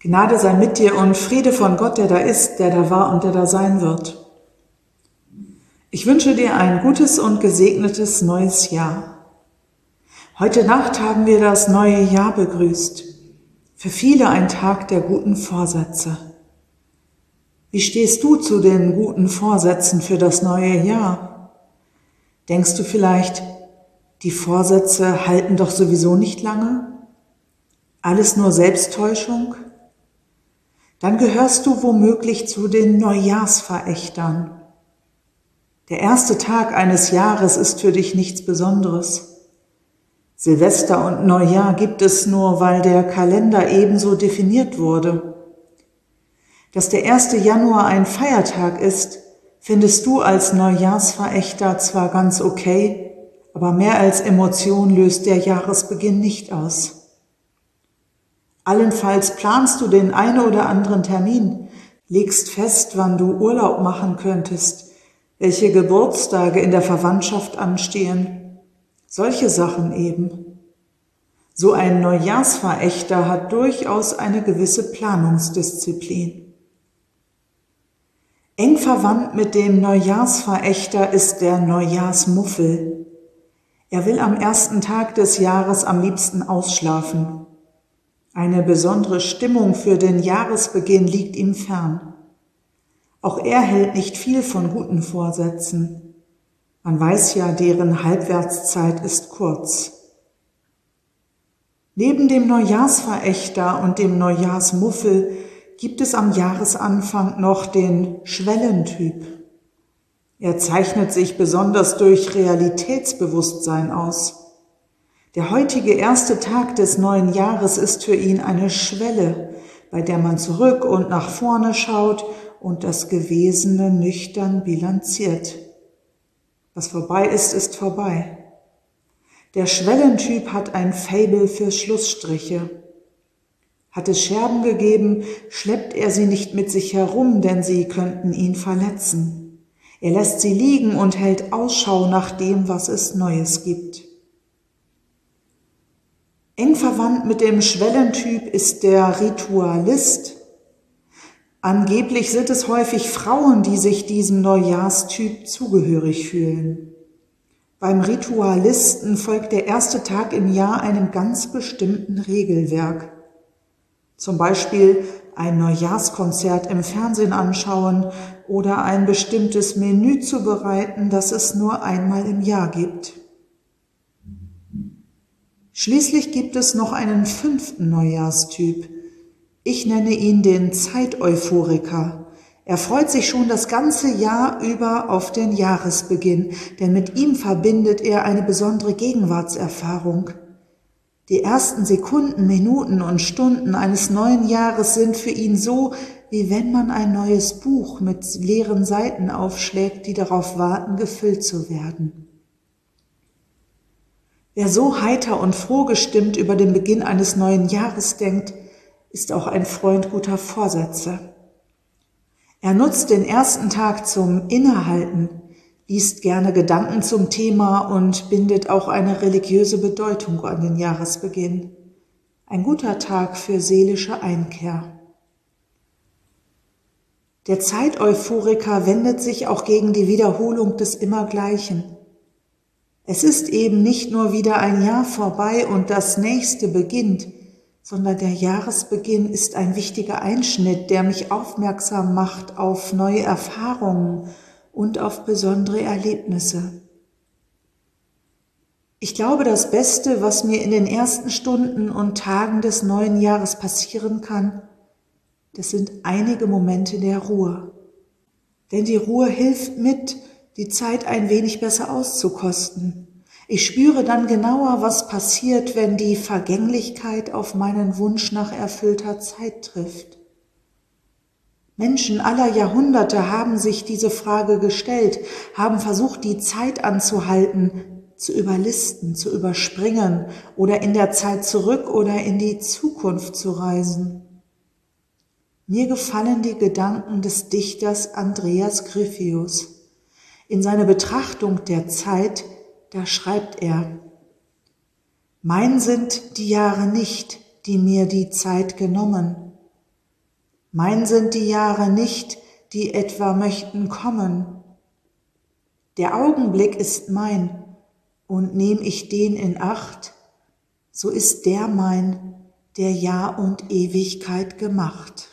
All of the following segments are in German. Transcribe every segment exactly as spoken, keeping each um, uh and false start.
Gnade sei mit dir und Friede von Gott, der da ist, der da war und der da sein wird. Ich wünsche dir ein gutes und gesegnetes neues Jahr. Heute Nacht haben wir das neue Jahr begrüßt. Für viele ein Tag der guten Vorsätze. Wie stehst du zu den guten Vorsätzen für das neue Jahr? Denkst du vielleicht, die Vorsätze halten doch sowieso nicht lange? Alles nur Selbsttäuschung? Dann gehörst du womöglich zu den Neujahrsverächtern. Der erste Tag eines Jahres ist für dich nichts Besonderes. Silvester und Neujahr gibt es nur, weil der Kalender ebenso definiert wurde. Dass der erste Januar ein Feiertag ist, findest du als Neujahrsverächter zwar ganz okay, aber mehr als Emotion löst der Jahresbeginn nicht aus. Allenfalls planst du den einen oder anderen Termin, legst fest, wann du Urlaub machen könntest, welche Geburtstage in der Verwandtschaft anstehen. Solche Sachen eben. So ein Neujahrsverächter hat durchaus eine gewisse Planungsdisziplin. Eng verwandt mit dem Neujahrsverächter ist der Neujahrsmuffel. Er will am ersten Tag des Jahres am liebsten ausschlafen. Eine besondere Stimmung für den Jahresbeginn liegt ihm fern. Auch er hält nicht viel von guten Vorsätzen. Man weiß ja, deren Halbwertszeit ist kurz. Neben dem Neujahrsverächter und dem Neujahrsmuffel gibt es am Jahresanfang noch den Schwellentyp. Er zeichnet sich besonders durch Realitätsbewusstsein aus. Der heutige erste Tag des neuen Jahres ist für ihn eine Schwelle, bei der man zurück und nach vorne schaut und das Gewesene nüchtern bilanziert. Was vorbei ist, ist vorbei. Der Schwellentyp hat ein Faible für Schlussstriche. Hat es Scherben gegeben, schleppt er sie nicht mit sich herum, denn sie könnten ihn verletzen. Er lässt sie liegen und hält Ausschau nach dem, was es Neues gibt. Eng verwandt mit dem Schwellentyp ist der Ritualist. Angeblich sind es häufig Frauen, die sich diesem Neujahrstyp zugehörig fühlen. Beim Ritualisten folgt der erste Tag im Jahr einem ganz bestimmten Regelwerk. Zum Beispiel ein Neujahrskonzert im Fernsehen anschauen oder ein bestimmtes Menü zubereiten, das es nur einmal im Jahr gibt. Schließlich gibt es noch einen fünften Neujahrstyp. Ich nenne ihn den Zeiteuphoriker. Er freut sich schon das ganze Jahr über auf den Jahresbeginn, denn mit ihm verbindet er eine besondere Gegenwartserfahrung. Die ersten Sekunden, Minuten und Stunden eines neuen Jahres sind für ihn so, wie wenn man ein neues Buch mit leeren Seiten aufschlägt, die darauf warten, gefüllt zu werden. Wer so heiter und froh gestimmt über den Beginn eines neuen Jahres denkt, ist auch ein Freund guter Vorsätze. Er nutzt den ersten Tag zum Innehalten, liest gerne Gedanken zum Thema und bindet auch eine religiöse Bedeutung an den Jahresbeginn. Ein guter Tag für seelische Einkehr. Der Zeiteuphoriker wendet sich auch gegen die Wiederholung des Immergleichen. Es ist eben nicht nur wieder ein Jahr vorbei und das nächste beginnt, sondern der Jahresbeginn ist ein wichtiger Einschnitt, der mich aufmerksam macht auf neue Erfahrungen und auf besondere Erlebnisse. Ich glaube, das Beste, was mir in den ersten Stunden und Tagen des neuen Jahres passieren kann, das sind einige Momente der Ruhe. Denn die Ruhe hilft mit, die Zeit ein wenig besser auszukosten. Ich spüre dann genauer, was passiert, wenn die Vergänglichkeit auf meinen Wunsch nach erfüllter Zeit trifft. Menschen aller Jahrhunderte haben sich diese Frage gestellt, haben versucht, die Zeit anzuhalten, zu überlisten, zu überspringen oder in der Zeit zurück oder in die Zukunft zu reisen. Mir gefallen die Gedanken des Dichters Andreas Gryphius. In seiner Betrachtung der Zeit, da schreibt er: Mein sind die Jahre nicht, die mir die Zeit genommen. Mein sind die Jahre nicht, die etwa möchten kommen. Der Augenblick ist mein, und nehm ich den in Acht, so ist der mein, der Jahr und Ewigkeit gemacht.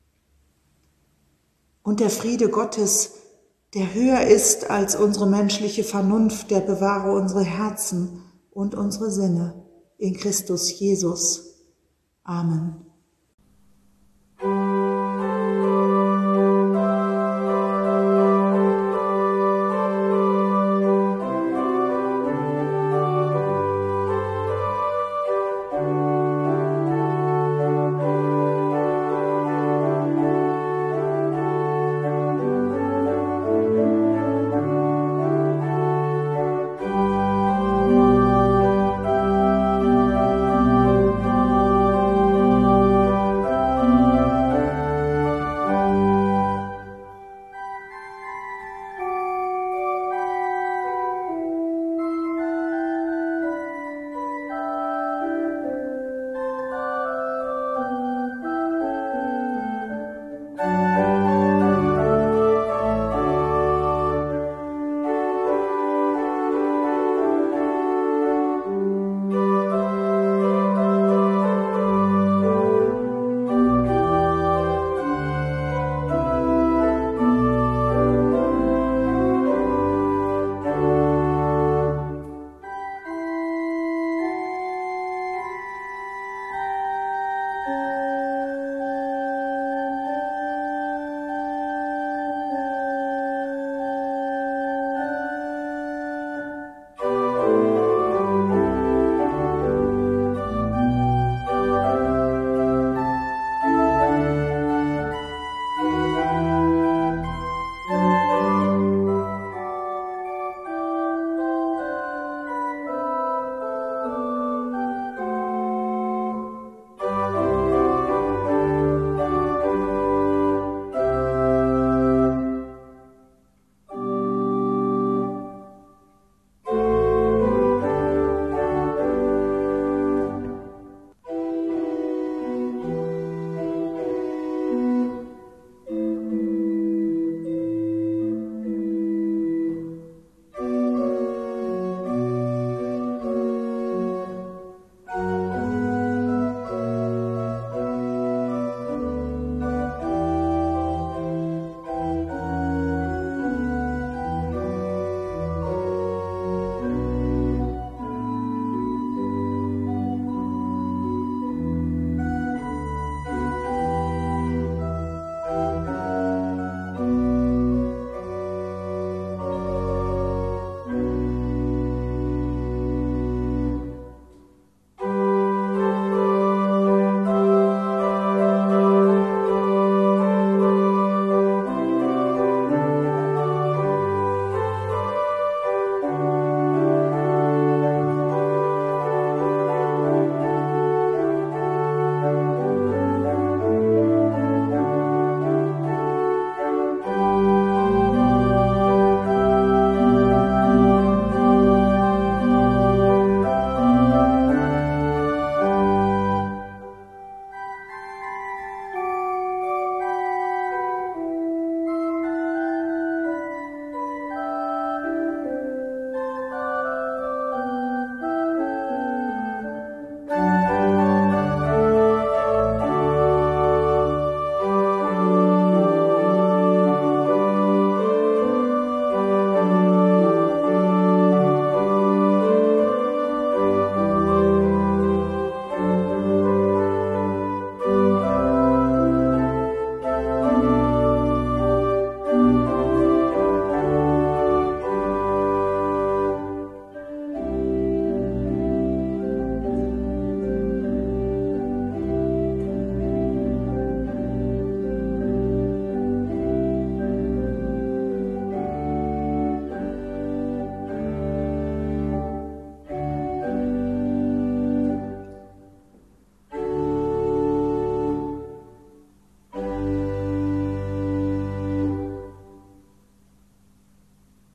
Und der Friede Gottes, der höher ist als unsere menschliche Vernunft, der bewahre unsere Herzen und unsere Sinne in Christus Jesus. Amen.